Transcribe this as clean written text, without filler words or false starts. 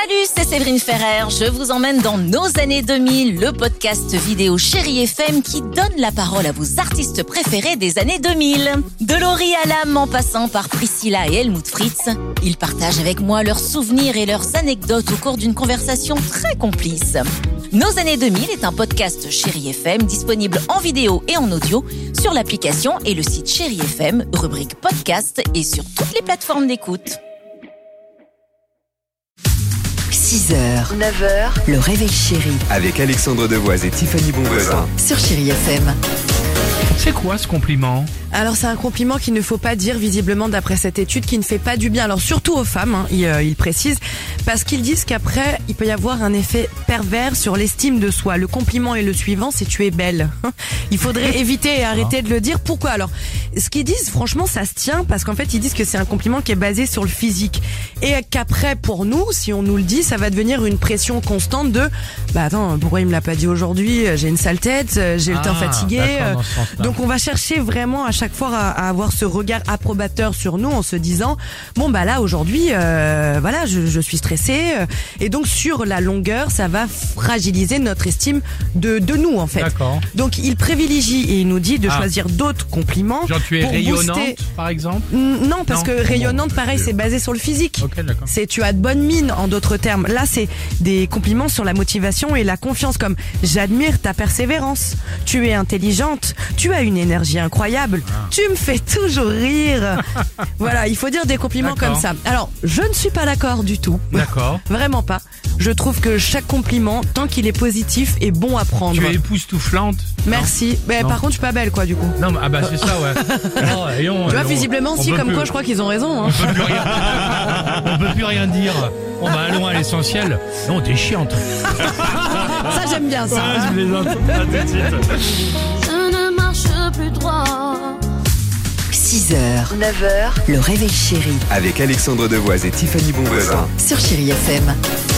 Salut, c'est Séverine Ferrer. Je vous emmène dans Nos années 2000, le podcast vidéo Chérie FM qui donne la parole à vos artistes préférés des années 2000. De Laurie Hallam en passant par Priscilla et Helmut Fritz, ils partagent avec moi leurs souvenirs et leurs anecdotes au cours d'une conversation très complice. Nos années 2000 est un podcast Chérie FM disponible en vidéo et en audio sur l'application et le site Chérie FM, rubrique podcast et sur toutes les plateformes d'écoute. 6h, 9h, le réveil chéri. Avec Alexandre Devoise et Tiffany Bonvoisin. Sur Chérie FM. C'est quoi ce compliment ? Alors c'est un compliment qu'il ne faut pas dire visiblement d'après cette étude qui ne fait pas du bien. Alors surtout aux femmes, il précise, parce qu'ils disent qu'après il peut y avoir un effet pervers sur l'estime de soi. Le compliment est le suivant, c'est tu es belle. Il faudrait éviter et arrêter de le dire. Pourquoi alors ? Ce qu'ils disent franchement ça se tient parce qu'en fait ils disent que c'est un compliment qui est basé sur le physique et qu'après pour nous, si on nous le dit, ça va devenir une pression constante de attends, pourquoi il me l'a pas dit aujourd'hui ? J'ai une sale tête, j'ai le teint fatigué. Donc on va chercher vraiment à chaque fois à avoir ce regard approbateur sur nous en se disant là aujourd'hui je suis stressée et donc sur la longueur ça va fragiliser notre estime de nous en fait. D'accord. Donc il privilégie et il nous dit de choisir d'autres compliments. Genre tu es rayonnante booster... par exemple ? Non parce que rayonnante pareil c'est basé sur le physique. Ok, d'accord. C'est tu as de bonnes mines en d'autres termes. Là c'est des compliments sur la motivation et la confiance comme j'admire ta persévérance, tu es intelligente, tu as une énergie incroyable, tu me fais toujours rire. Voilà, il faut dire des compliments comme ça. Alors, je ne suis pas d'accord du tout. D'accord. Vraiment pas. Je trouve que chaque compliment, tant qu'il est positif, est bon à prendre. Tu es époustouflante. Merci. Mais par contre, je suis pas belle, quoi, du coup. Non, c'est ça, ouais. Tu vois, visiblement, si, comme quoi, je crois qu'ils ont raison. On peut plus rien dire. Allons à l'essentiel. Non, t'es chiante. Ça, j'aime bien, ça. Je plaisante. À tout de suite. Je ne marche plus droit. 6h, 9h, le réveil chéri. Avec Alexandre Devoise et Tiffany Bonvoisin. Sur Chérie FM.